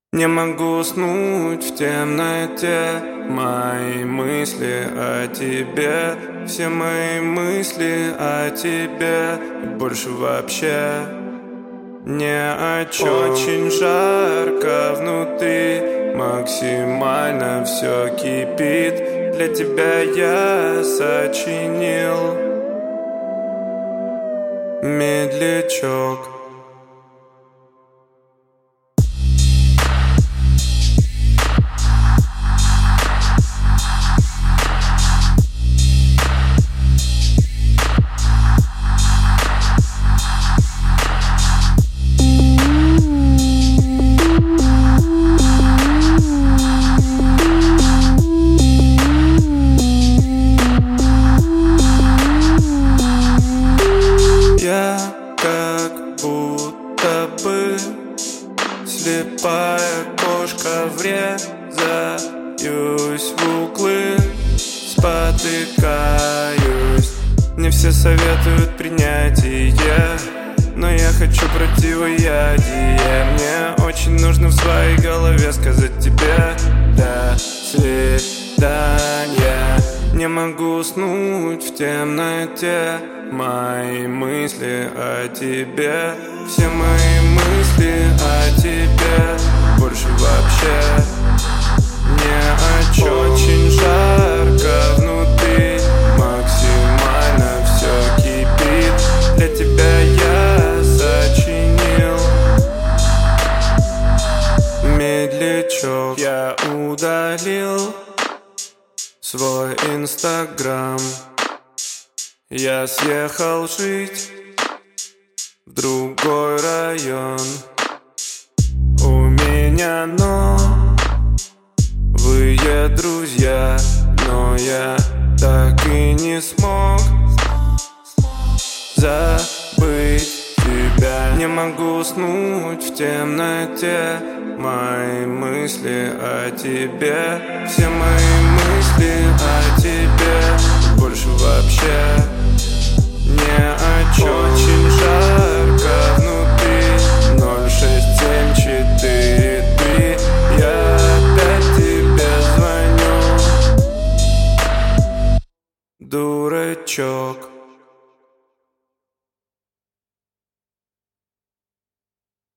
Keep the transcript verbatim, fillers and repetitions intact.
Не могу уснуть в темноте. Мои мысли о тебе, все мои мысли о тебе, больше вообще ни о чем. Очень жарко внутри, максимально все кипит. Для тебя я сочинил медлячок. Я как будто бы слепая кошка, врезаюсь в углы, спотыкаюсь. Не все советуют принятие, но я хочу противоядие. Мне очень нужно в своей голове сказать тебе до свидания. Не могу уснуть в темноте. Мои мысли о тебе, все мои мысли о тебе, больше вообще ни о чем. Очень жарко внутри, максимально все кипит. Для тебя я сочинил медлячок. Я удалил свой инстаграм. Я съехал жить в другой район. У меня новые друзья, но я так и не смог забыть тебя. Не могу уснуть в темноте. Мои мысли о тебе, все мои мысли о тебе,